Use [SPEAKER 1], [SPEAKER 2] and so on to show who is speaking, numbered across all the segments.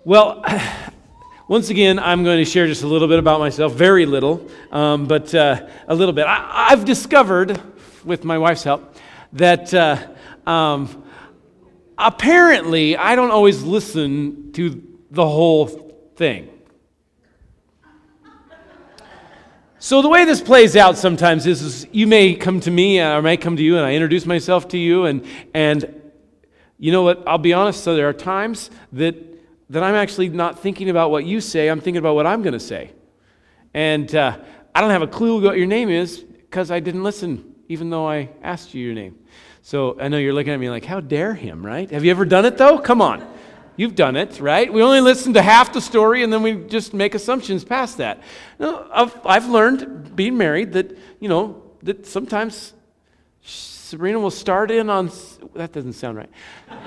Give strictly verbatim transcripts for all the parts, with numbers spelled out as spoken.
[SPEAKER 1] Well, once again, I'm going to share just a little bit about myself, very little, um, but uh, a little bit. I, I've discovered, with my wife's help, that uh, um, apparently I don't always listen to the whole thing. So the way this plays out sometimes is, is you may come to me, or I may come to you, and I introduce myself to you, and and you know what? I'll be honest. So there are times that that I'm actually not thinking about what you say. I'm thinking about what I'm going to say, and uh, I don't have a clue what your name is because I didn't listen, even though I asked you your name. So I know you're looking at me like, how dare him, right? Have you ever done it though? Come on. You've done it, right? We only listen to half the story and then we just make assumptions past that. No, I've, I've learned, being married, that, you know, that sometimes Sabrina will start in on, that doesn't sound right.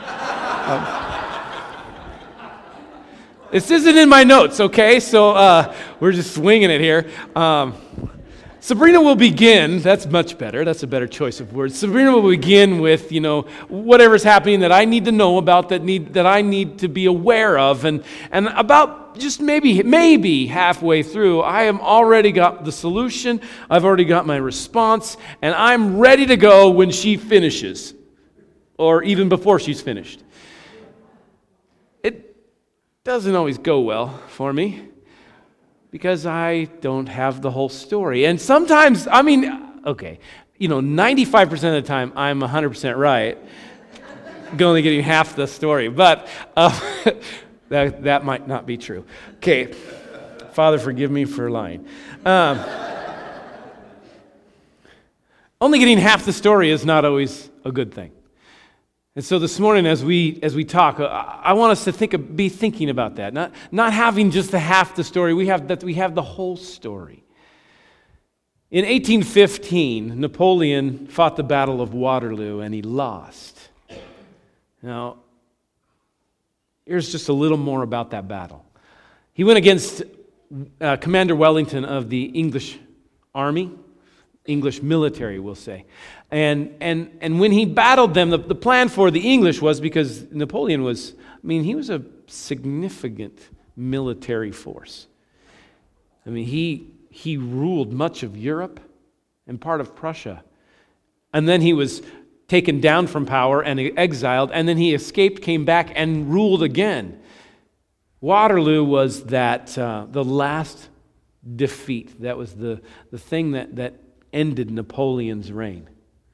[SPEAKER 1] Um, this isn't in my notes, okay? So uh, we're just swinging it here. Um, Sabrina will begin, that's much better, that's a better choice of words. Sabrina will begin with, you know, whatever's happening that I need to know about, that need that I need to be aware of. And, and about just maybe, maybe halfway through, I have already got the solution, I've already got my response, and I'm ready to go when she finishes, or even before she's finished. It doesn't always go well for me, because I don't have the whole story. And sometimes, I mean, okay, you know, ninety-five percent of the time, I'm one hundred percent right, only getting half the story. But uh, that, that might not be true. Okay, Father, forgive me for lying. Um, only getting half the story is not always a good thing. And so this morning, as we as we talk, I want us to think of, be thinking about that, not not having just the half the story. We have that we have the whole story. In eighteen fifteen, Napoleon fought the Battle of Waterloo, and he lost. Now, here's just a little more about that battle. He went against uh, Commander Wellington of the English Army. English military, we'll say. And and and when he battled them, the, the plan for the English was, because Napoleon was, I mean, he was a significant military force. I mean, he he ruled much of Europe and part of Prussia. And then he was taken down from power and exiled, and then he escaped, came back, and ruled again. Waterloo was that uh, the last defeat. That was the, the thing that that ended Napoleon's reign.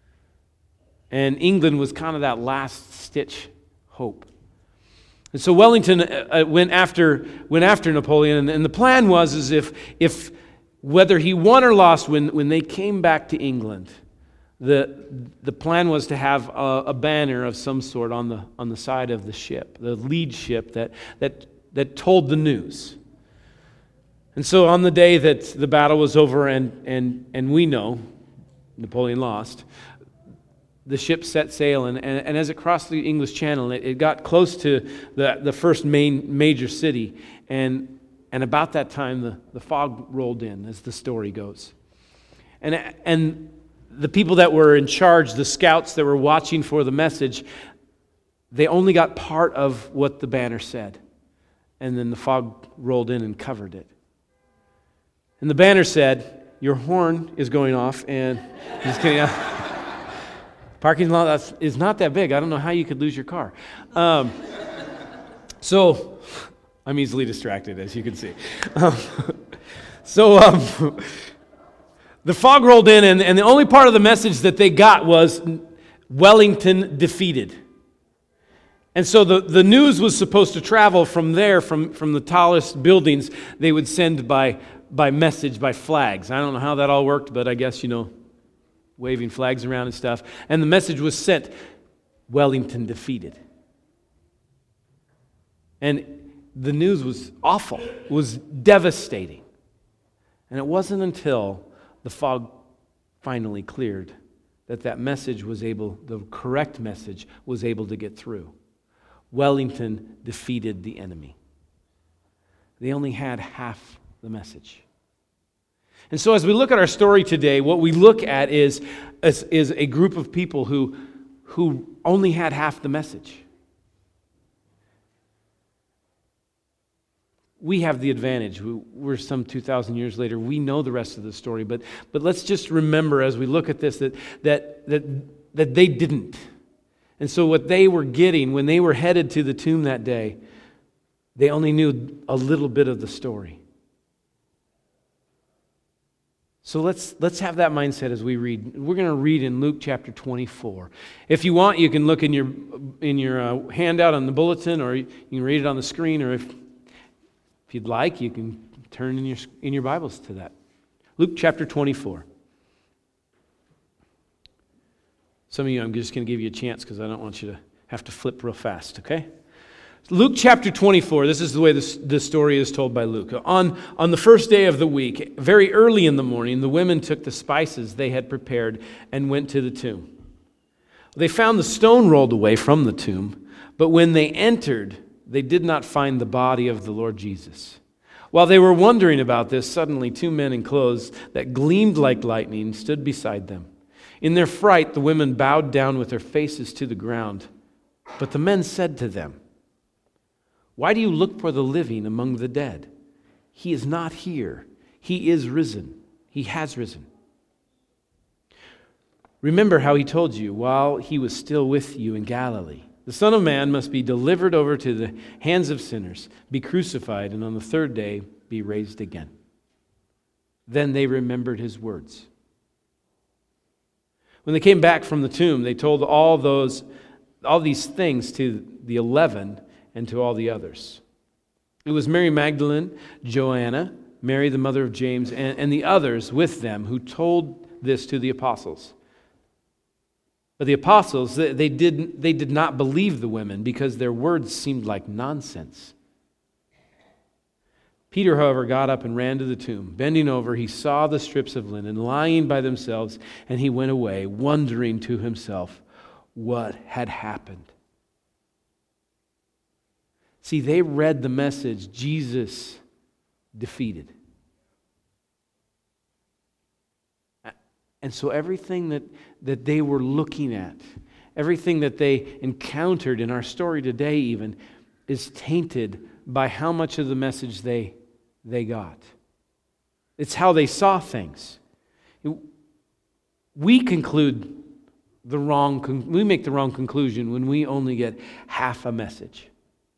[SPEAKER 1] And England was kind of that last-stitch hope. And so Wellington uh, went after went after Napoleon, and, and the plan was as if if whether he won or lost, when, when they came back to England, the the plan was to have a, a banner of some sort on the on the side of the ship, the lead ship that that that told the news. And so on the day that the battle was over, and, and, and we know Napoleon lost, the ship set sail, and, and, and as it crossed the English Channel, it, it got close to the, the first main major city, and, and about that time the, the fog rolled in, as the story goes. And, and the people that were in charge, the scouts that were watching for the message, they only got part of what the banner said, and then the fog rolled in and covered it. And the banner said, "Your horn is going off," and just kidding. Uh, parking lot is not that big. I don't know how you could lose your car. Um, so I'm easily distracted, as you can see. Um, so um, the fog rolled in, and, and the only part of the message that they got was Wellington defeated. And so the, the news was supposed to travel from there, from, from the tallest buildings. They would send by by message, by flags. I don't know how that all worked, but I guess, you know, waving flags around and stuff. And the message was sent, Wellington defeated. And the news was awful, was devastating. And it wasn't until the fog finally cleared that that message was able, the correct message was able to get through. Wellington defeated the enemy. They only had half the message. And so as we look at our story today, what we look at is, is, is a group of people who, who only had half the message. we have the advantage. We- We're some two thousand years later. We know the rest of the story. But, but let's just remember as we look at this that, that, that, that they didn't. And so what they were getting when they were headed to the tomb that day, they only knew a little bit of the story. So let's let's have that mindset as we read. We're going to read in Luke chapter twenty-four. If you want, you can look in your in your uh, handout on the bulletin, or you can read it on the screen, or if if you'd like, you can turn in your in your Bibles to that. Luke chapter twenty-four. Some of you, I'm just going to give you a chance because I don't want you to have to flip real fast, okay? Luke chapter twenty-four, this is the way this, this story is told by Luke. On, on the first day of the week, very early in the morning, the women took the spices they had prepared and went to the tomb. They found the stone rolled away from the tomb, but when they entered, they did not find the body of the Lord Jesus. While they were wondering about this, suddenly two men in clothes that gleamed like lightning stood beside them. In their fright, the women bowed down with their faces to the ground. But the men said to them, "Why do you look for the living among the dead? He is not here. He is risen. He has risen. Remember how he told you while he was still with you in Galilee. The Son of Man must be delivered over to the hands of sinners, be crucified, and on the third day be raised again." Then they remembered his words. When they came back from the tomb, they told all those, all these things to the eleven and to all the others. It was Mary Magdalene, Joanna, Mary the mother of James, and, and the others with them who told this to the apostles. But the apostles, they, they, didn't, they did not believe the women because their words seemed like nonsense. Peter, however, got up and ran to the tomb. Bending over, he saw the strips of linen lying by themselves, and he went away, wondering to himself what had happened. See, they read the message Jesus defeated. And so everything that, that they were looking at, everything that they encountered in our story today even, is tainted by how much of the message they, they got. It's how they saw things. We conclude the wrong, we make the wrong conclusion when we only get half a message.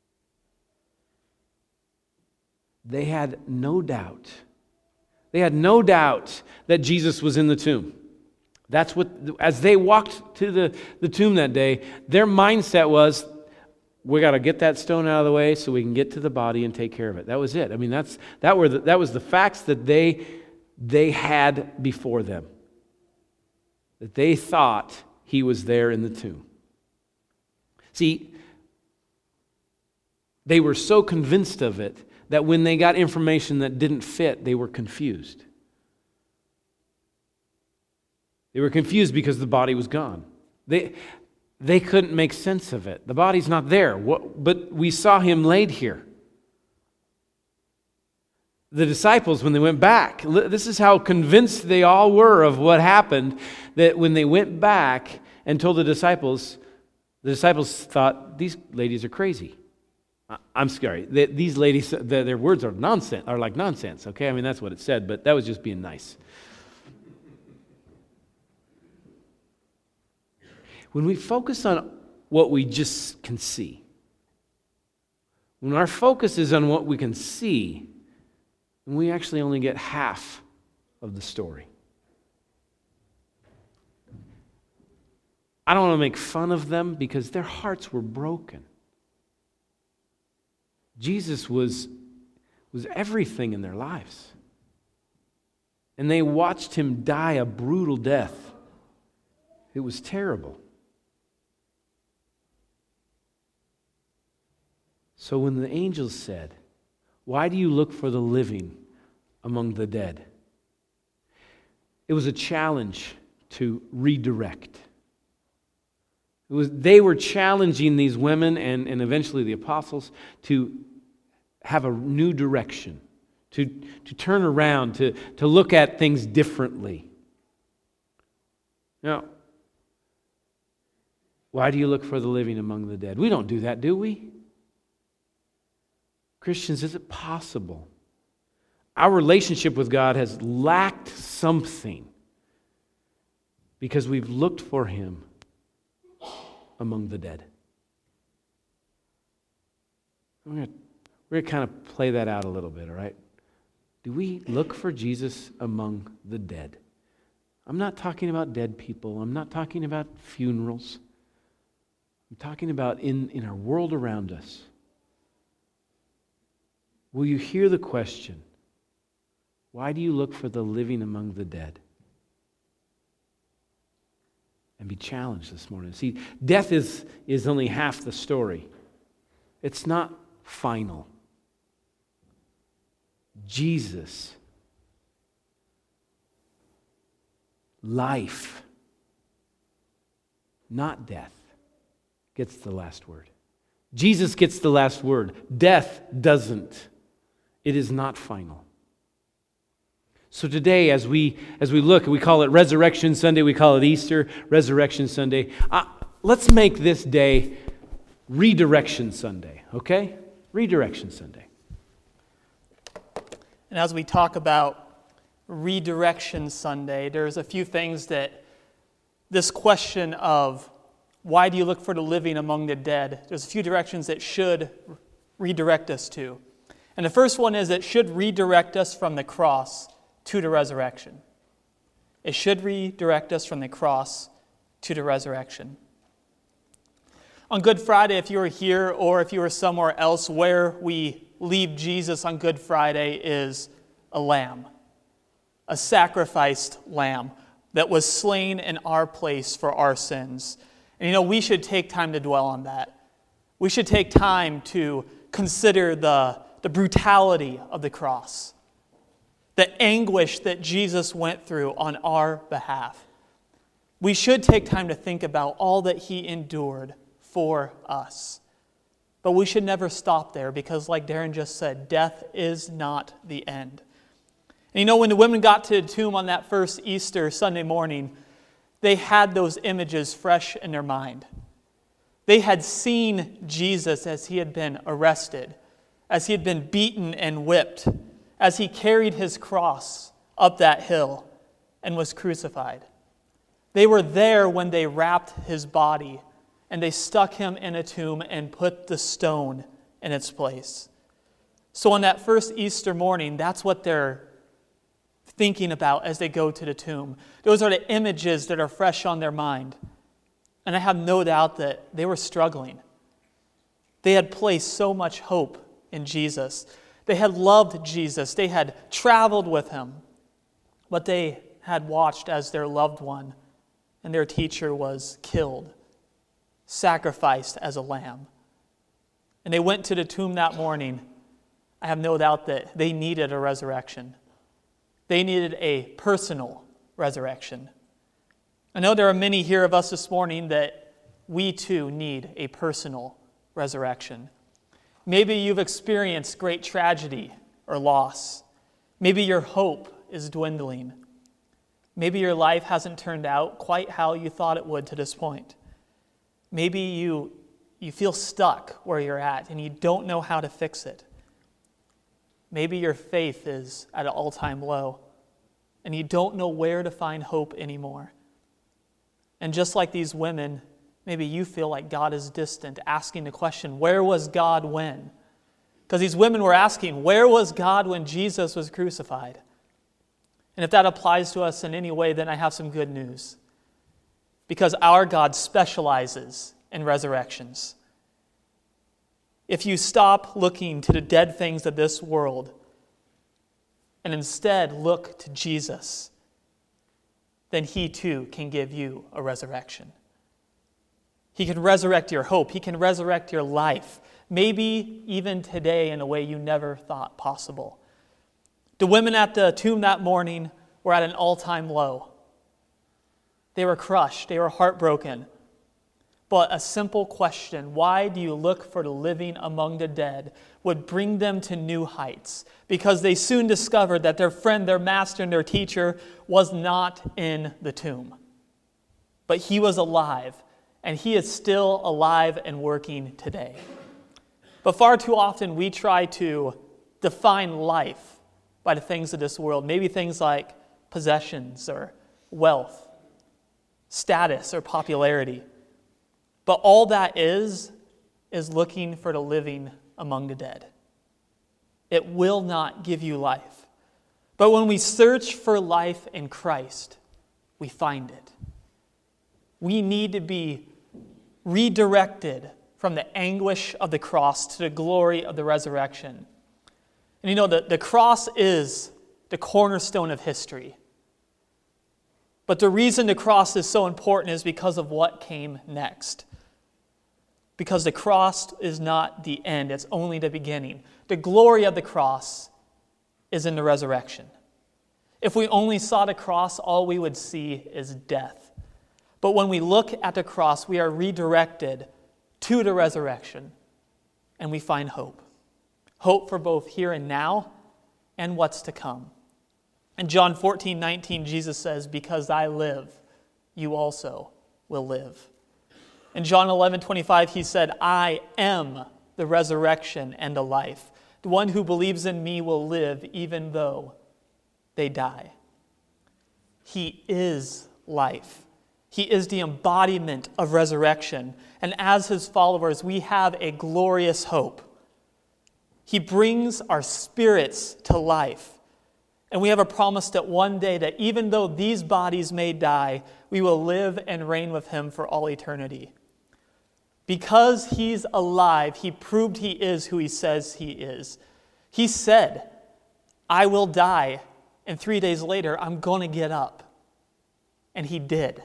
[SPEAKER 1] They had no doubt. They had no doubt that Jesus was in the tomb. That's what, as they walked to the, the tomb that day, their mindset was, we got to get that stone out of the way so we can get to the body and take care of it. That was it. I mean, that's that were the, that was the facts that they they had before them. That they thought he was there in the tomb. See, they were so convinced of it that when they got information that didn't fit, they were confused. They were confused because the body was gone. They, they couldn't make sense of it. The body's not there, what, but we saw him laid here. The disciples, when they went back, this is how convinced they all were of what happened, that when they went back and told the disciples, the disciples thought, these ladies are crazy. I'm sorry. These ladies, their words are nonsense, are like nonsense. Okay, I mean that's what it said, but that was just being nice. When we focus on what we just can see, when our focus is on what we can see, we actually only get half of the story. I don't want to make fun of them because their hearts were broken. Jesus was, was everything in their lives. And they watched him die a brutal death. It was terrible. So when the angels said, "Why do you look for the living among the dead?" It was a challenge to redirect. It was, they were challenging these women and, and eventually the apostles to have a new direction, to, to turn around, to, to look at things differently. Now, why do you look for the living among the dead? We don't do that, do we? Christians, is it possible? Our relationship with God has lacked something because we've looked for him among the dead. We're going to, we're going to kind of play that out a little bit, all right? Do we look for Jesus among the dead? I'm not talking about dead people. I'm not talking about funerals. I'm talking about in, in our world around us. Will you hear the question, why do you look for the living among the dead? And be challenged this morning. See, death is, is only half the story. It's not final. Jesus, life, not death, gets the last word. Jesus gets the last word. Death doesn't. It is not final. So today, as we as we look, we call it Resurrection Sunday, we call it Easter, Resurrection Sunday. Uh, let's make this day Redirection Sunday, okay? Redirection Sunday.
[SPEAKER 2] And as we talk about Redirection Sunday, there's a few things that this question of why do you look for the living among the dead, there's a few directions that should redirect us to. And the first one is it should redirect us from the cross to the resurrection. It should redirect us from the cross to the resurrection. On Good Friday, if you were here or if you were somewhere else, where we leave Jesus on Good Friday is a lamb, a sacrificed lamb that was slain in our place for our sins. And you know, we should take time to dwell on that. We should take time to consider the, the brutality of the cross, the anguish that Jesus went through on our behalf. We should take time to think about all that he endured for us. But we should never stop there because, like Darren just said, death is not the end. And you know, when the women got to the tomb on that first Easter Sunday morning, they had those images fresh in their mind. They had seen Jesus as he had been arrested, as he had been beaten and whipped, as he carried his cross up that hill and was crucified. They were there when they wrapped his body and they stuck him in a tomb and put the stone in its place. So on that first Easter morning, that's what they're thinking about as they go to the tomb. Those are the images that are fresh on their mind. And I have no doubt that they were struggling. They had placed so much hope in Jesus. They had loved Jesus. They had traveled with him. But they had watched as their loved one and their teacher was killed, sacrificed as a lamb. And they went to the tomb that morning. I have no doubt that they needed a resurrection. They needed a personal resurrection. I know there are many here of us this morning that we too need a personal resurrection. Maybe you've experienced great tragedy or loss. Maybe your hope is dwindling. Maybe your life hasn't turned out quite how you thought it would to this point. Maybe you, you feel stuck where you're at and you don't know how to fix it. Maybe your faith is at an all-time low and you don't know where to find hope anymore. And just like these women, maybe you feel like God is distant, asking the question, where was God when? Because these women were asking, where was God when Jesus was crucified? And if that applies to us in any way, then I have some good news. Because our God specializes in resurrections. If you stop looking to the dead things of this world and instead look to Jesus, then he too can give you a resurrection. He can resurrect your hope. He can resurrect your life. Maybe even today in a way you never thought possible. The women at the tomb that morning were at an all-time low. They were crushed. They were heartbroken. But a simple question, why do you look for the living among the dead, would bring them to new heights, because they soon discovered that their friend, their master, and their teacher was not in the tomb. But he was alive, and he is still alive and working today. But far too often we try to define life by the things of this world, maybe things like possessions or wealth, status or popularity. But all that is, is looking for the living among the dead. It will not give you life. But when we search for life in Christ, we find it. We need to be redirected from the anguish of the cross to the glory of the resurrection. And you know, the, the cross is the cornerstone of history. But the reason the cross is so important is because of what came next. Because the cross is not the end, it's only the beginning. The glory of the cross is in the resurrection. If we only saw the cross, all we would see is death. But when we look at the cross, we are redirected to the resurrection, and we find hope. Hope for both here and now and what's to come. In John fourteen nineteen, Jesus says, "Because I live, you also will live." In John eleven twenty-five, he said, "I am the resurrection and the life. The one who believes in me will live even though they die." He is life. He is the embodiment of resurrection. And as his followers, we have a glorious hope. He brings our spirits to life. And we have a promise that one day that even though these bodies may die, we will live and reign with him for all eternity. Because he's alive, he proved he is who he says he is. He said, "I will die, and three days later, I'm going to get up." And he did.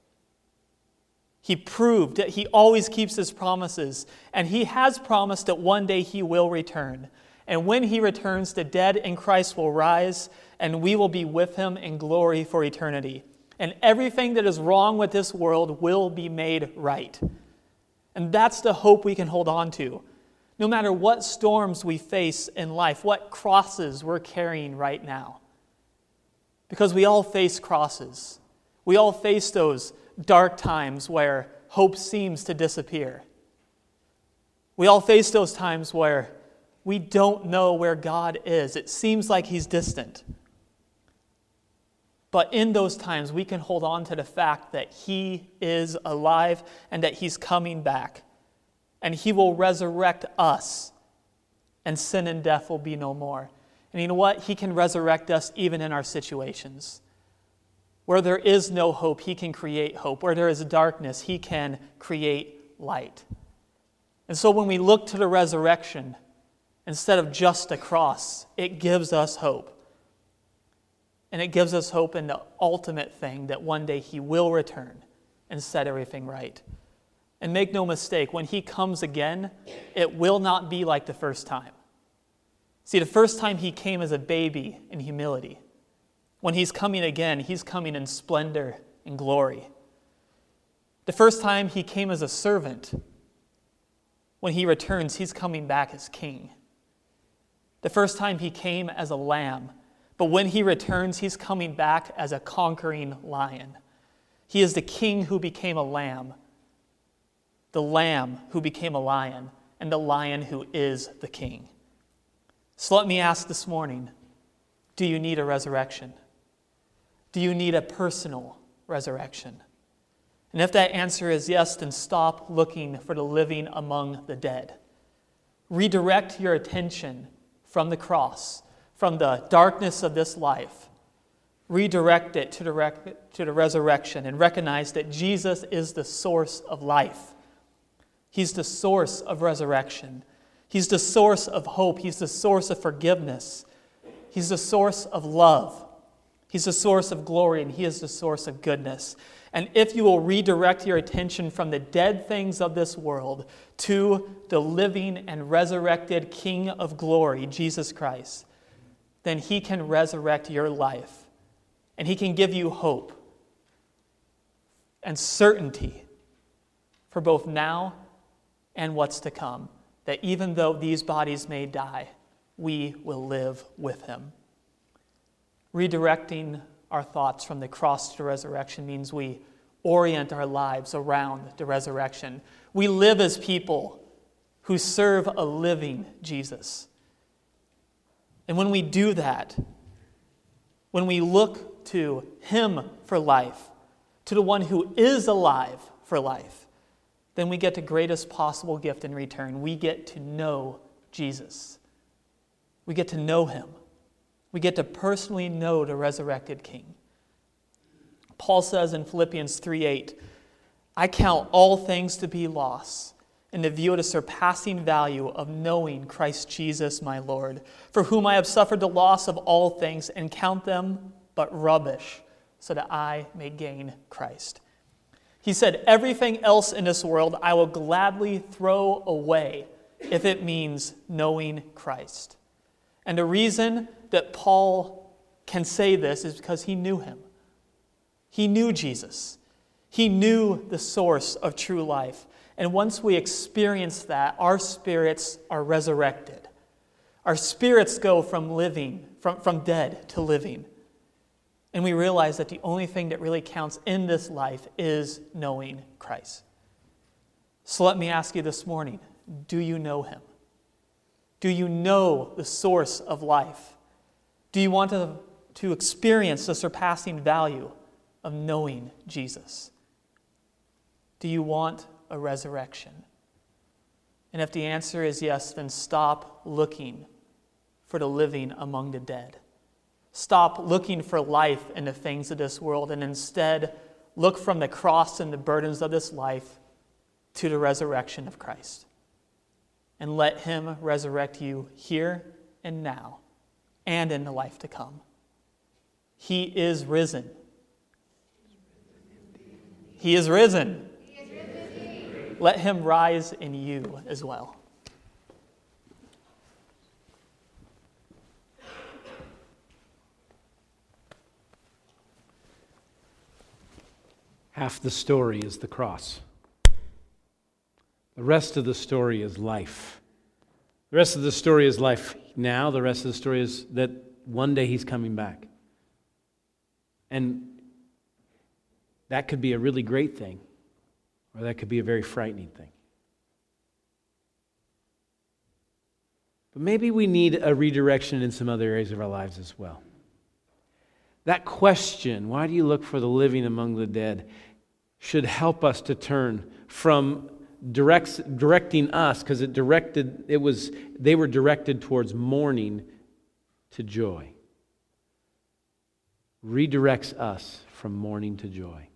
[SPEAKER 2] He proved that he always keeps his promises, and he has promised that one day he will return. And when he returns, the dead in Christ will rise, and we will be with him in glory for eternity. And everything that is wrong with this world will be made right. And that's the hope we can hold on to. No matter what storms we face in life, what crosses we're carrying right now. Because we all face crosses. We all face those dark times where hope seems to disappear. We all face those times where we don't know where God is. It seems like he's distant. But in those times, we can hold on to the fact that he is alive and that he's coming back. And he will resurrect us, and sin and death will be no more. And you know what? He can resurrect us even in our situations. Where there is no hope, he can create hope. Where there is darkness, he can create light. And so when we look to the resurrection, instead of just a cross, it gives us hope. And it gives us hope in the ultimate thing, that one day he will return and set everything right. And make no mistake, when he comes again, it will not be like the first time. See, the first time he came as a baby in humility. When he's coming again, he's coming in splendor and glory. The first time he came as a servant. When he returns, he's coming back as king. The first time he came as a lamb. But when he returns, he's coming back as a conquering lion. He is the king who became a lamb, the lamb who became a lion, and the lion who is the king. So let me ask this morning, do you need a resurrection? Do you need a personal resurrection? And if that answer is yes, then stop looking for the living among the dead. Redirect your attention from the cross, from the darkness of this life. Redirect it to the, rec- to the resurrection and recognize that Jesus is the source of life. He's the source of resurrection. He's the source of hope. He's the source of forgiveness. He's the source of love. He's the source of glory, and he is the source of goodness. And if you will redirect your attention from the dead things of this world to the living and resurrected King of glory, Jesus Christ, then he can resurrect your life. And he can give you hope and certainty for both now and what's to come. That even though these bodies may die, we will live with him. Redirecting our thoughts from the cross to the resurrection means we orient our lives around the resurrection. We live as people who serve a living Jesus. And when we do that, when we look to him for life, to the one who is alive for life, then we get the greatest possible gift in return. We get to know Jesus. We get to know him. We get to personally know the resurrected King. Paul says in Philippians three eight, I count all things to be loss in the view of the surpassing value of knowing Christ Jesus my Lord, for whom I have suffered the loss of all things and count them but rubbish, so that I may gain Christ. He said, everything else in this world I will gladly throw away if it means knowing Christ. And the reason that Paul can say this is because he knew him. He knew Jesus. He knew the source of true life. And once we experience that, our spirits are resurrected. Our spirits go from living, from, from dead to living. And we realize that the only thing that really counts in this life is knowing Christ. So let me ask you this morning, do you know him? Do you know the source of life? Do you want to, to experience the surpassing value of knowing Jesus? Do you want a resurrection? And if the answer is yes, then stop looking for the living among the dead. Stop looking for life in the things of this world and instead look from the cross and the burdens of this life to the resurrection of Christ. And let him resurrect you here and now and in the life to come. He is risen. He is risen. Let him rise in you as well.
[SPEAKER 1] Half the story is the cross. The rest of the story is life. The rest of the story is life now. The rest of the story is that one day he's coming back. And that could be a really great thing, or that could be a very frightening thing. But maybe we need a redirection in some other areas of our lives as well. That question, why do you look for the living among the dead, should help us to turn from directs, directing us, because it directed, it was, they were directed towards mourning, to joy. Redirects us from mourning to joy.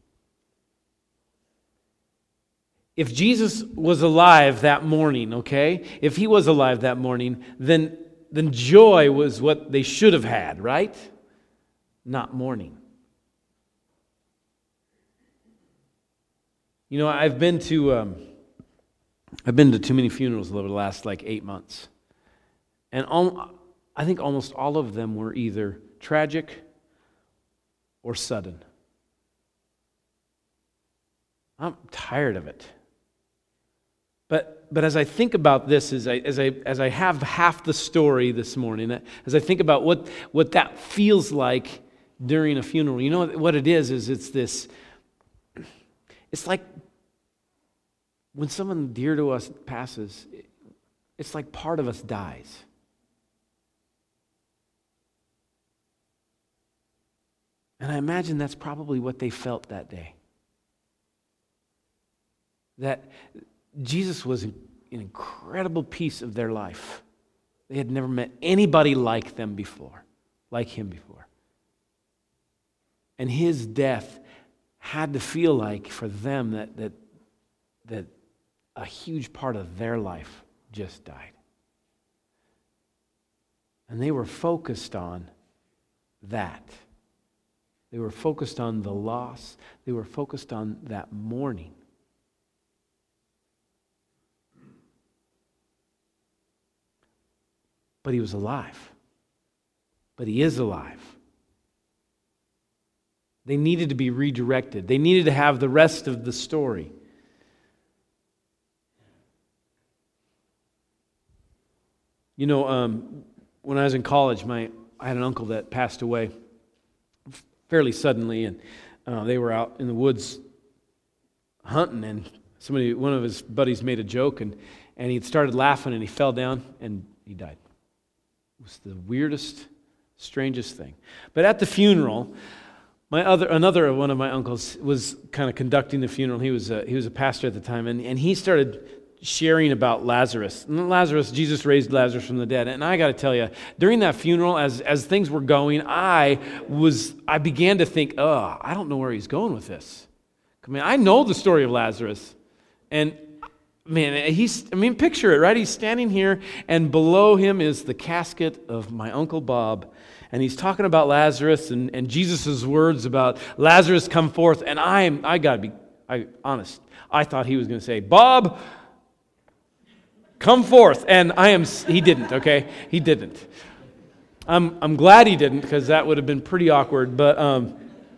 [SPEAKER 1] If Jesus was alive that morning, okay, if he was alive that morning, then, then joy was what they should have had, right? Not mourning. You know, I've been to um, I've been to too many funerals over the last like eight months, and all, I think almost all of them were either tragic or sudden. I'm tired of it. But but as I think about this, as I as I as I have half the story this morning, as I think about what what that feels like during a funeral, you know what it is? Is it's this. It's like when someone dear to us passes, it's like part of us dies. And I imagine that's probably what they felt that day. That Jesus was an incredible piece of their life. They had never met anybody like them before, like him before. And his death had to feel like for them that that that a huge part of their life just died. And they were focused on that. They were focused on the loss. They were focused on that mourning. But he was alive. But he is alive. They needed to be redirected. They needed to have the rest of the story. You know, um, when I was in college, my I had an uncle that passed away fairly suddenly, and uh, they were out in the woods hunting, and somebody, one of his buddies, made a joke, and and he started laughing, and he fell down, and he died. It was the weirdest, strangest thing. But at the funeral, my other another one of my uncles was kind of conducting the funeral. He was a, he was a pastor at the time, and, and he started sharing about Lazarus. And Lazarus, Jesus raised Lazarus from the dead. And I got to tell you, during that funeral, as as things were going, I was I began to think, oh, I don't know where he's going with this. I mean, I know the story of Lazarus, and man, he's, I mean, picture it, right? He's standing here, and below him is the casket of my Uncle Bob, and he's talking about Lazarus and, and Jesus' words about Lazarus come forth, and I'm, I gotta be I, honest, I thought he was going to say, Bob, come forth, and I am, he didn't, okay? He didn't. I'm, I'm glad he didn't, because that would have been pretty awkward, but, um,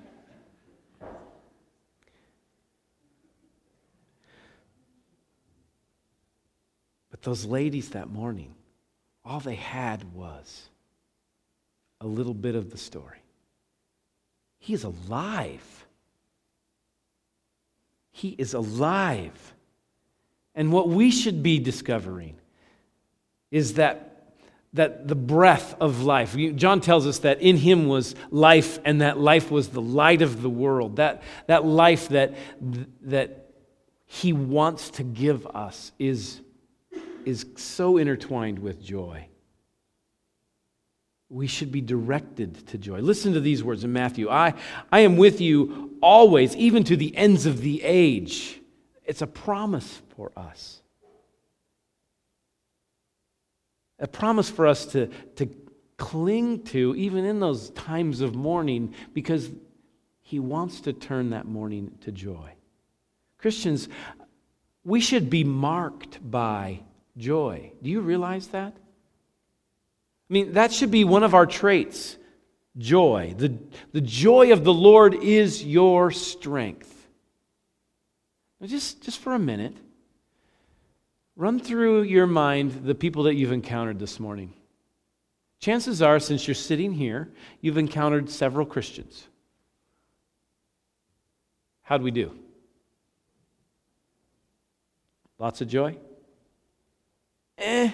[SPEAKER 1] those ladies that morning, all they had was a little bit of the story. He is alive. He is alive. And what we should be discovering is that, that the breath of life. John tells us that in him was life, and that life was the light of the world. That, that life that, that he wants to give us is is so intertwined with joy. We should be directed to joy. Listen to these words in Matthew. I, I am with you always, even to the ends of the age. It's a promise for us. A promise for us to, to cling to, even in those times of mourning, because he wants to turn that mourning to joy. Christians, we should be marked by joy. Do you realize that? I mean, that should be one of our traits. Joy. The, the joy of the Lord is your strength. Now just, just for a minute, run through your mind the people that you've encountered this morning. Chances are, since you're sitting here, you've encountered several Christians. How'd we do? Lots of joy? Eh.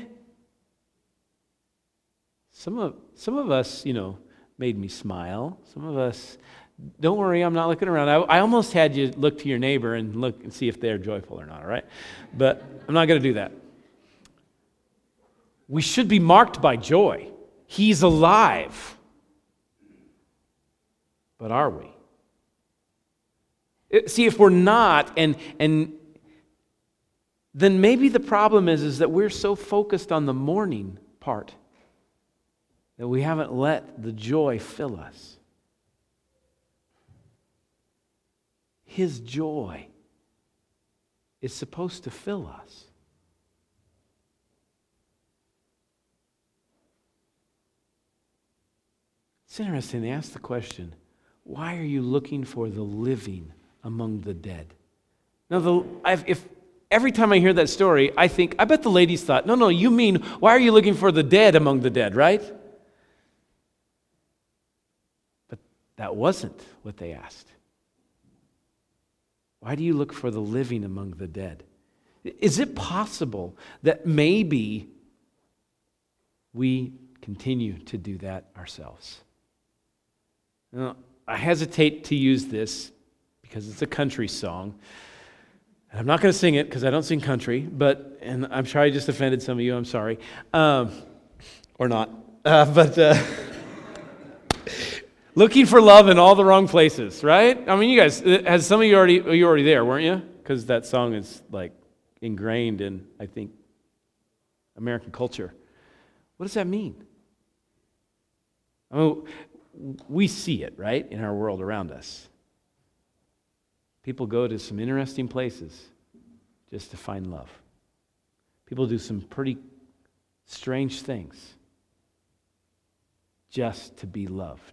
[SPEAKER 1] Some of some of us, you know, made me smile. Some of us, don't worry, I'm not looking around. I, I almost had you look to your neighbor and look and see if they're joyful or not, all right? But I'm not going to do that. We should be marked by joy. He's alive. But are we? See, if we're not, and and then maybe the problem is, is that we're so focused on the mourning part that we haven't let the joy fill us. His joy is supposed to fill us. It's interesting, they ask the question, why are you looking for the living among the dead? Now, the, I've, if every time I hear that story, I think, I bet the ladies thought, no, no, you mean, why are you looking for the dead among the dead, right? But that wasn't what they asked. Why do you look for the living among the dead? Is it possible that maybe we continue to do that ourselves? Now, I hesitate to use this because it's a country song. And I'm not going to sing it because I don't sing country, but, and I'm sure I just offended some of you, I'm sorry. Um, or not. Uh, but uh, looking for love in all the wrong places, right? I mean, you guys, has some of you already, you were already there, weren't you? Because that song is like ingrained in, I think, American culture. What does that mean? I mean, we see it, right, in our world around us. People go to some interesting places just to find love. People do some pretty strange things just to be loved.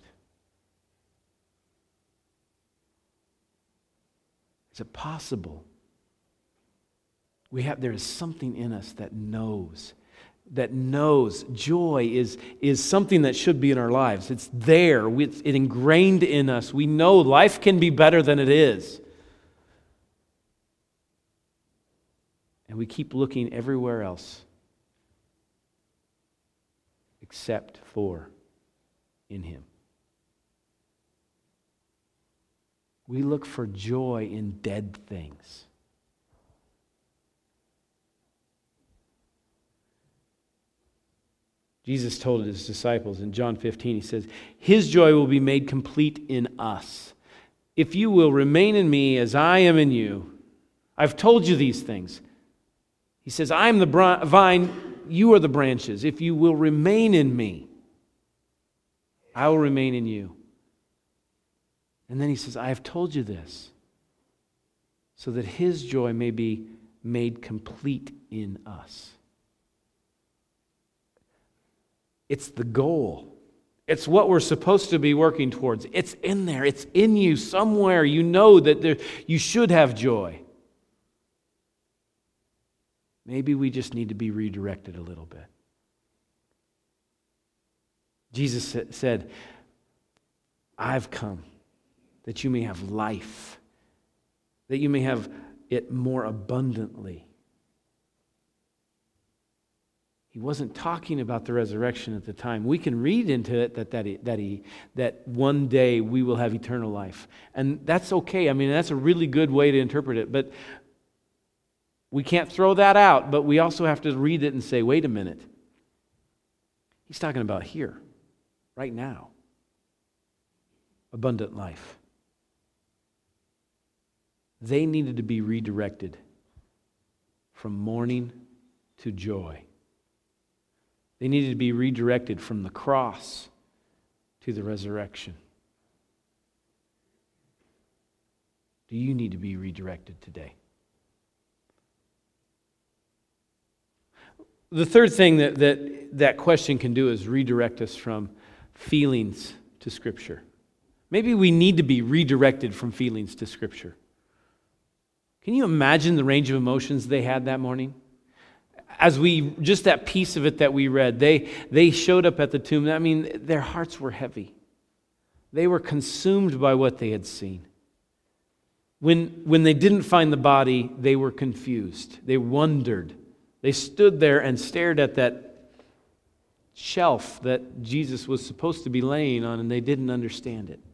[SPEAKER 1] Is it possible? We have, there is something in us that knows, that knows joy is, is something that should be in our lives. It's there. It's it ingrained in us. We know life can be better than it is. And we keep looking everywhere else except for in Him. We look for joy in dead things. Jesus told His disciples in John fifteen, He says, His joy will be made complete in us. If you will remain in me as I am in you, I've told you these things. He says, I am the vine, you are the branches. If you will remain in me, I will remain in you. And then He says, I have told you this so that His joy may be made complete in us. It's the goal. It's what we're supposed to be working towards. It's in there. It's in you somewhere. You know that there, you should have joy. Maybe we just need to be redirected a little bit. Jesus said, I've come that you may have life, that you may have it more abundantly. He wasn't talking about the resurrection at the time. We can read into it that that he, that he that one day we will have eternal life. And that's okay. I mean, that's a really good way to interpret it. But we can't throw that out, but we also have to read it and say, wait a minute. He's talking about here, right now. Abundant life. They needed to be redirected from mourning to joy. They needed to be redirected from the cross to the resurrection. Do you need to be redirected today? The third thing that, that that question can do is redirect us from feelings to Scripture. Maybe we need to be redirected from feelings to Scripture. Can you imagine the range of emotions they had that morning? As we, just that piece of it that we read, they, they showed up at the tomb. I mean, their hearts were heavy. They were consumed by what they had seen. When, when they didn't find the body, they were confused. They wondered. They stood there and stared at that shelf that Jesus was supposed to be laying on, and they didn't understand it.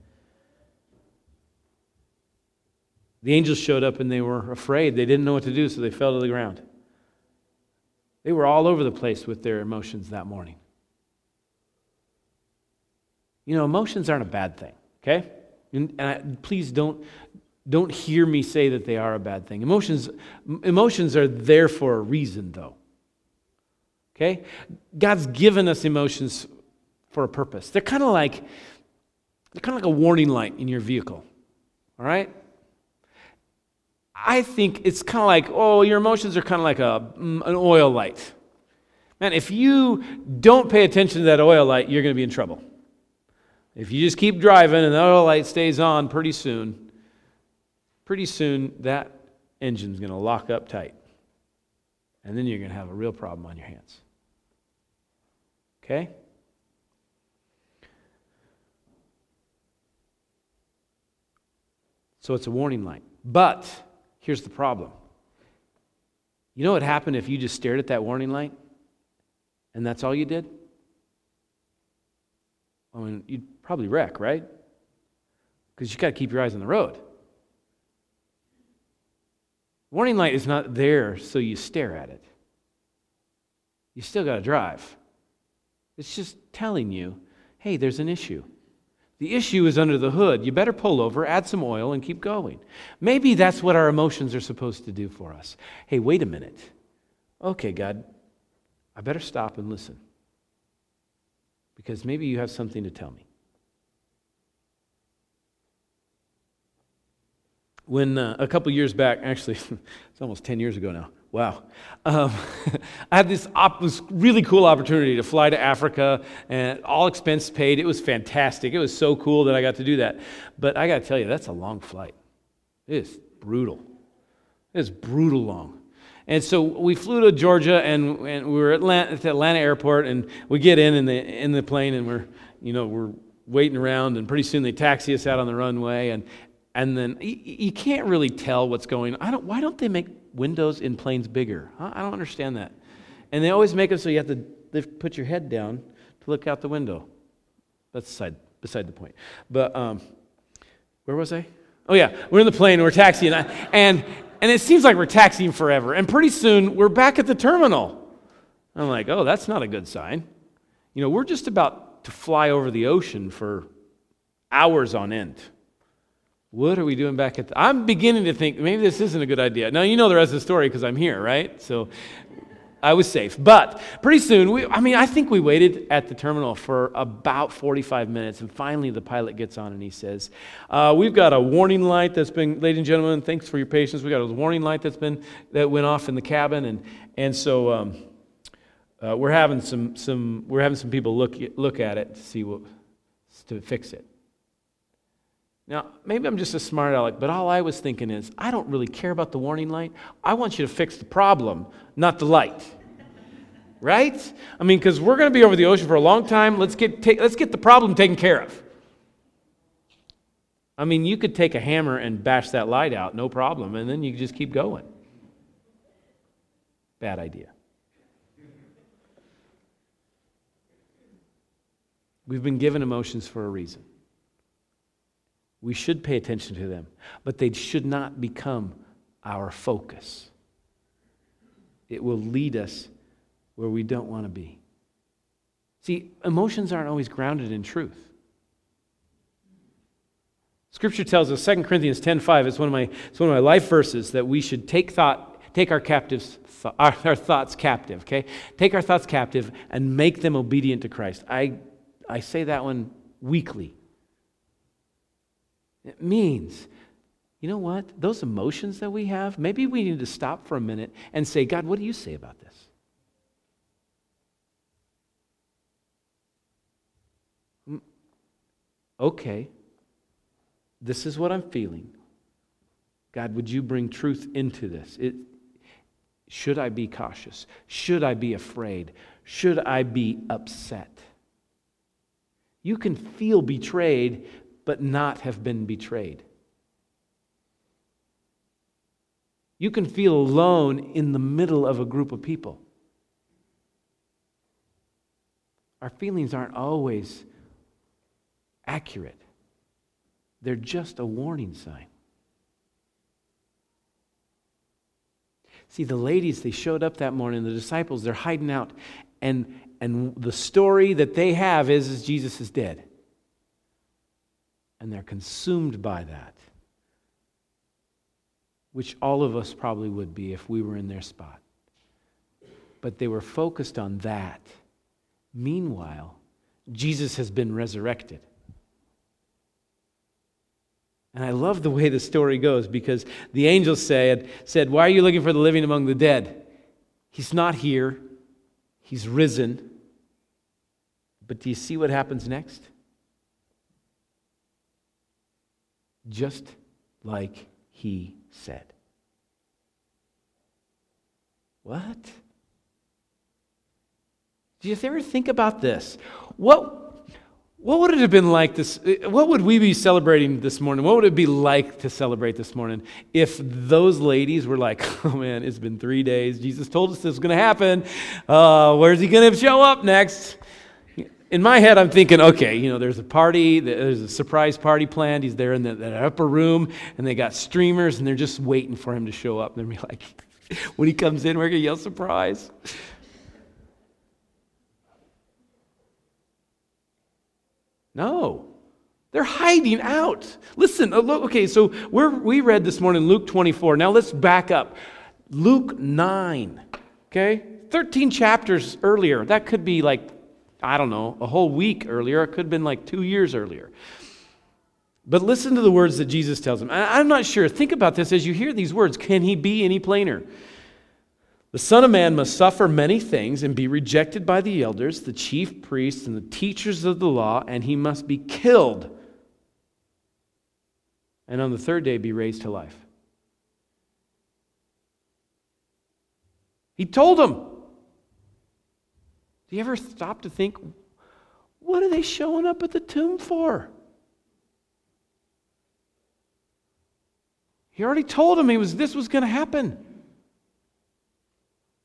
[SPEAKER 1] The angels showed up and they were afraid. They didn't know what to do, so they fell to the ground. They were all over the place with their emotions that morning. You know, emotions aren't a bad thing, okay? And, and I, please don't, don't hear me say that they are a bad thing. Emotions, emotions are there for a reason, though. Okay? God's given us emotions for a purpose. They're kind of like, they're kind of like a warning light in your vehicle. All right? I think it's kind of like, oh, your emotions are kind of like a, an oil light. Man, if you don't pay attention to that oil light, you're going to be in trouble. If you just keep driving and the oil light stays on, pretty soon, pretty soon that engine's going to lock up tight. And then you're going to have a real problem on your hands. Okay? So it's a warning light. But here's the problem. You know what happened if you just stared at that warning light and that's all you did? I mean, you'd probably wreck, right? Because you got to keep your eyes on the road. Warning light is not there so you stare at it. You still got to drive. It's just telling you, hey, there's an issue. The issue is under the hood. You better pull over, add some oil, and keep going. Maybe that's what our emotions are supposed to do for us. Hey, wait a minute. Okay, God, I better stop and listen. Because maybe you have something to tell me. When uh, a couple years back, actually, it's almost ten years ago now. Wow. Um, I had this, op- this really cool opportunity to fly to Africa, and all expense paid. It was fantastic. It was so cool that I got to do that. But I got to tell you, that's a long flight. It is brutal. It is brutal long. And so we flew to Georgia, and, and we were at Atlanta, at the Atlanta airport, and we get in in the in the plane, and we're you know we're waiting around, and pretty soon they taxi us out on the runway, and and then you, you can't really tell what's going on. I don't. Why don't they make windows in planes bigger? Huh? I don't understand that. And they always make it so you have to lift, put your head down to look out the window. That's beside, beside the point. But um, where was I? Oh yeah, we're in the plane, we're taxiing, and and it seems like we're taxiing forever. And pretty soon we're back at the terminal. I'm like, oh, that's not a good sign. You know, we're just about to fly over the ocean for hours on end. What are we doing back at the... I'm beginning to think maybe this isn't a good idea. Now, you know the rest of the story because I'm here, right? So I was safe. But pretty soon, we, I mean, I think we waited at the terminal for about forty-five minutes, and finally the pilot gets on and he says, uh, we've got a warning light that's been, ladies and gentlemen, thanks for your patience. We've got a warning light that's been, that went off in the cabin, and and so um, uh, we're having some, some, we're having some people look, look at it to see what, to fix it. Now, maybe I'm just a smart aleck, but all I was thinking is, I don't really care about the warning light. I want you to fix the problem, not the light. Right? I mean, because we're going to be over the ocean for a long time. Let's get ta- let's get the problem taken care of. I mean, you could take a hammer and bash that light out, no problem, and then you just keep going. Bad idea. We've been given emotions for a reason. We should pay attention to them, but they should not become our focus. It will lead us where we don't want to be. See, emotions aren't always grounded in truth. Scripture tells us, Second Corinthians ten five, it's one of my it's one of my life verses, that we should take thought, take our captives, our, our thoughts captive, okay? Take our thoughts captive and make them obedient to Christ. I I say that one weekly. It means, you know what? Those emotions that we have, maybe we need to stop for a minute and say, God, what do you say about this? Okay, this is what I'm feeling. God, would you bring truth into this? It, should I be cautious? Should I be afraid? Should I be upset? You can feel betrayed, but not have been betrayed. You can feel alone in the middle of a group of people. Our feelings aren't always accurate. They're just a warning sign. See, the ladies, they showed up that morning, the disciples, they're hiding out, and, and the story that they have is, is Jesus is dead. And they're consumed by that, which all of us probably would be if we were in their spot. But they were focused on that. Meanwhile, Jesus has been resurrected. And I love the way the story goes, because the angel said, said, why are you looking for the living among the dead? He's not here. He's risen. But do you see what happens next? Just like he said. What? Do you ever think about this? What, what would it have been like this? What would we be celebrating this morning? What would it be like to celebrate this morning if those ladies were like, oh man, it's been three days. Jesus told us this was going to happen. Uh, where's he going to show up next? In my head, I'm thinking, okay, you know, there's a party, there's a surprise party planned. He's there in the, that upper room, and they got streamers, and they're just waiting for him to show up. And they're like, when he comes in, we're going to yell, surprise. No, they're hiding out. Listen, look, okay, so we're, we read this morning Luke twenty-four. Now let's back up. Luke nine, okay? thirteen chapters earlier. That could be like, I don't know, a whole week earlier. It could have been like two years earlier. But listen to the words that Jesus tells them. I'm not sure. Think about this as you hear these words. Can he be any plainer? The Son of Man must suffer many things and be rejected by the elders, the chief priests, and the teachers of the law, and he must be killed, and on the third day be raised to life. He told them. Do you ever stop to think, what are they showing up at the tomb for? He already told them he was, this was going to happen.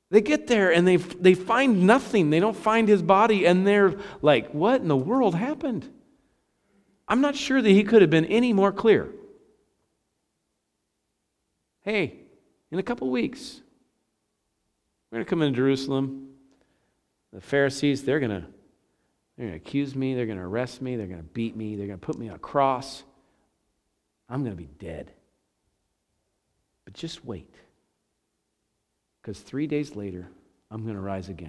[SPEAKER 1] They get there and they, they find nothing. They don't find his body, and they're like, what in the world happened? I'm not sure that he could have been any more clear. Hey, in a couple weeks, we're going to come into Jerusalem. The Pharisees, they're going to they're going to accuse me. They're going to arrest me. They're going to beat me. They're going to put me on a cross. I'm going to be dead. But just wait. Because three days later, I'm going to rise again.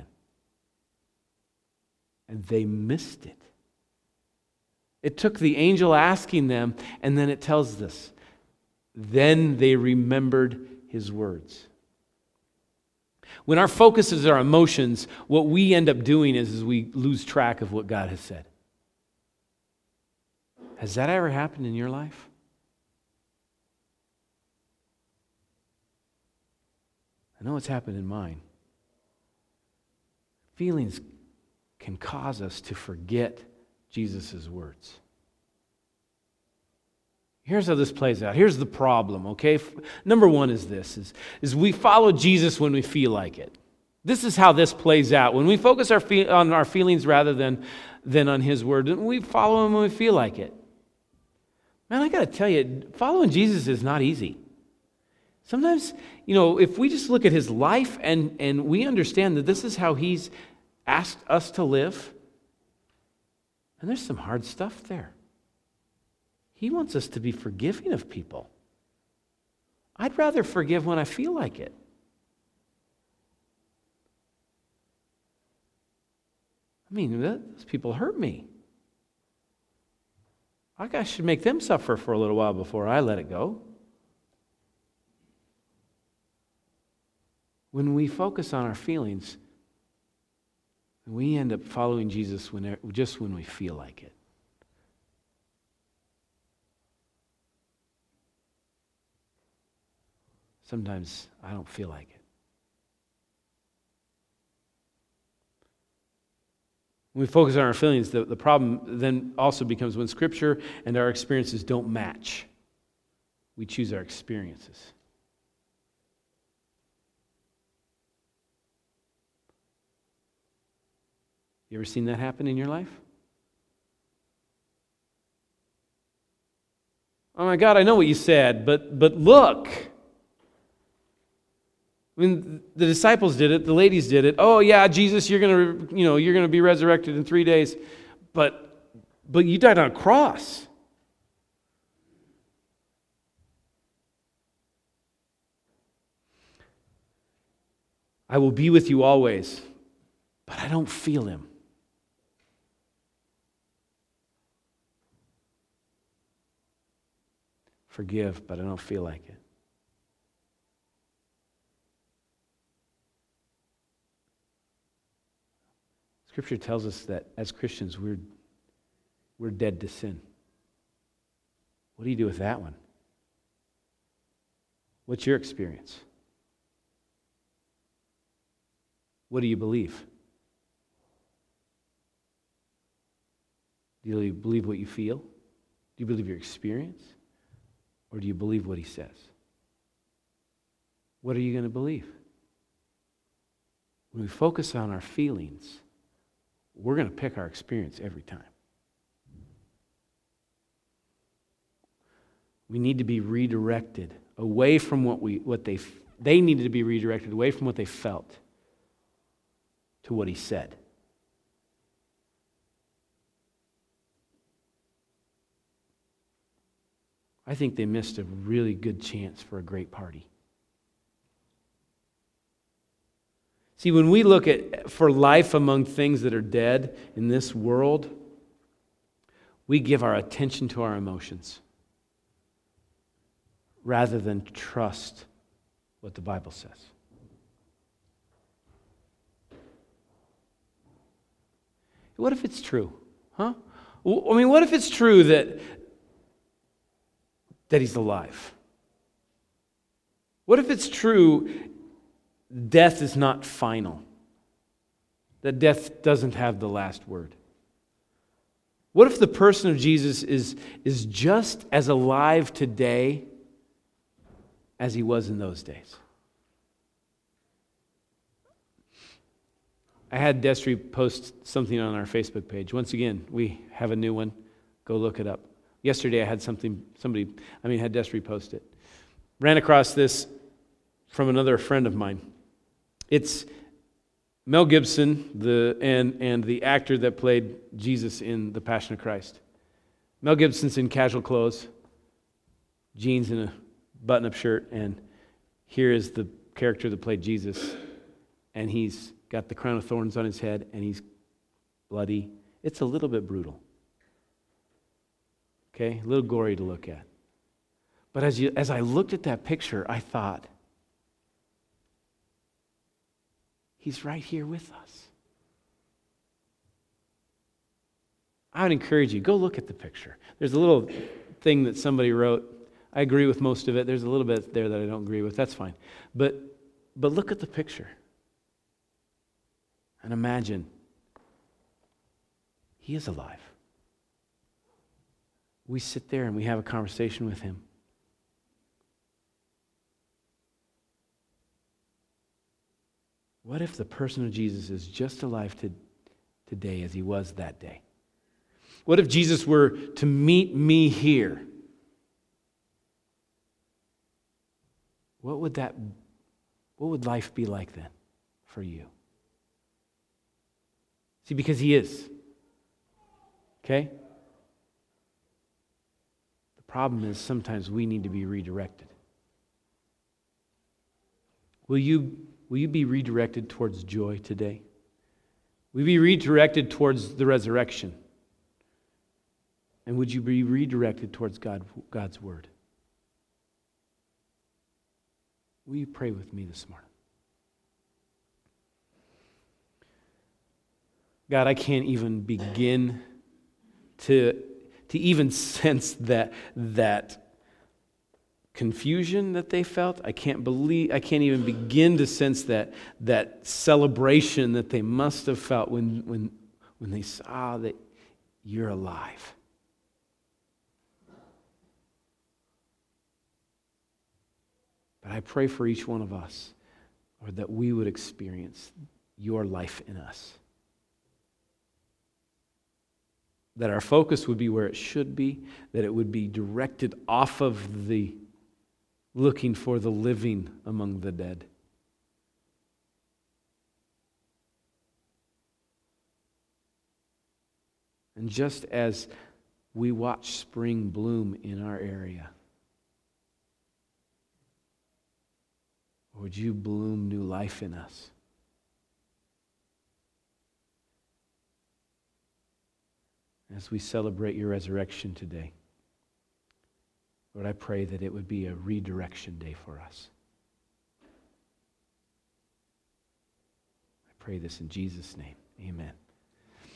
[SPEAKER 1] And they missed it. It took the angel asking them, and then it tells this. Then they remembered his words. When our focus is our emotions, what we end up doing is, is we lose track of what God has said. Has that ever happened in your life? I know it's happened in mine. Feelings can cause us to forget Jesus' words. Here's how this plays out. Here's the problem, okay? Number one is this, is, is we follow Jesus when we feel like it. This is how this plays out. When we focus our fe- on our feelings rather than, than on his word, we follow him when we feel like it. Man, I got to tell you, following Jesus is not easy. Sometimes, you know, if we just look at his life and, and we understand that this is how he's asked us to live, and there's some hard stuff there. He wants us to be forgiving of people. I'd rather forgive when I feel like it. I mean, those people hurt me. I should make them suffer for a little while before I let it go. When we focus on our feelings, we end up following Jesus when, just when we feel like it. Sometimes I don't feel like it. When we focus on our feelings, the, the problem then also becomes when Scripture and our experiences don't match. We choose our experiences. You ever seen that happen in your life? Oh my God, I know what you said, but but look. I mean, the disciples did it, the ladies did it. Oh yeah, Jesus, you're gonna, you know, you're gonna be resurrected in three days, but but you died on a cross. I will be with you always, but I don't feel him. Forgive, but I don't feel like it. Scripture tells us that as Christians, we're, we're dead to sin. What do you do with that one? What's your experience? What do you believe? Do you believe what you feel? Do you believe your experience? Or do you believe what he says? What are you going to believe? When we focus on our feelings, we're going to pick our experience every time. We need to be redirected away from what we what they they needed to be redirected away from what they felt to what he said. I think they missed a really good chance for a great party. See, when we look at for life among things that are dead in this world, we give our attention to our emotions rather than trust what the Bible says. What if it's true? Huh? I mean, what if it's true that, that he's alive? What if it's true death is not final? That death doesn't have the last word? What if the person of Jesus is, is just as alive today as he was in those days? I had Destry post something on our Facebook page. Once again, we have a new one. Go look it up. Yesterday I had something, somebody, I mean, had Destry post it. Ran across this from another friend of mine. It's Mel Gibson the and, and the actor that played Jesus in The Passion of Christ. Mel Gibson's in casual clothes, jeans and a button-up shirt, and here is the character that played Jesus, and he's got the crown of thorns on his head, and he's bloody. It's a little bit brutal. Okay, a little gory to look at. But as you, as I looked at that picture, I thought, he's right here with us. I would encourage you, go look at the picture. There's a little thing that somebody wrote. I agree with most of it. There's a little bit there that I don't agree with. That's fine. But, but look at the picture. And imagine, he is alive. We sit there and we have a conversation with him. What if the person of Jesus is just alive to, today as he was that day? What if Jesus were to meet me here? What would that, what would life be like then for you? See, because he is. Okay? The problem is sometimes we need to be redirected. Will you, will you be redirected towards joy today? Will you be redirected towards the resurrection? And would you be redirected towards God, God's Word? Will you pray with me this morning? God, I can't even begin to, to even sense that, that confusion that they felt. I can't believe, I can't even begin to sense that, that celebration that they must have felt when, when, when they saw that you're alive. But I pray for each one of us, Lord, that we would experience your life in us. That our focus would be where it should be, that it would be directed off of the looking for the living among the dead. And just as we watch spring bloom in our area, would you bloom new life in us? As we celebrate your resurrection today, Lord, I pray that it would be a redirection day for us. I pray this in Jesus' name. Amen.